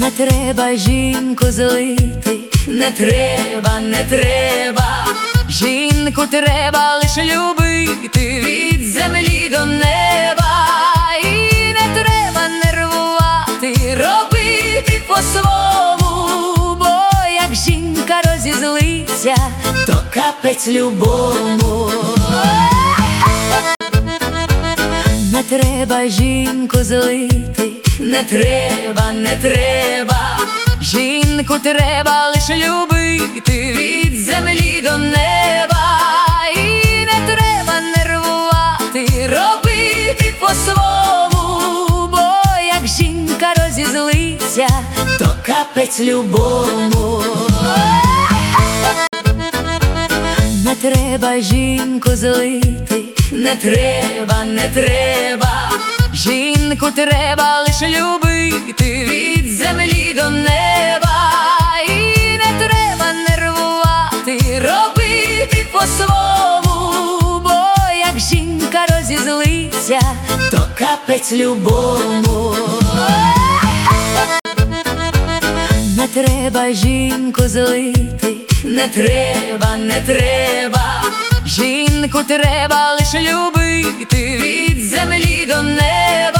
Не треба жінку злити, не треба, не треба. Жінку треба лише любити від землі до неба. І не треба нервувати, робити по-свому, бо як жінка розізлиться, то капець любому. Не треба жінку злити, не треба, не треба. Жінку треба лише любити від землі до неба. І не треба нервувати, робити по-свому, бо як жінка розізлиться, то капець любому. Не треба жінку злити, не треба, не треба. Жінку треба лише любити від землі до неба. І не треба нервувати, робити по-свому, бо як жінка розізлиться, то капець любому. Не треба жінку злити, не треба, не треба. Жінку треба лише любити від землі до неба.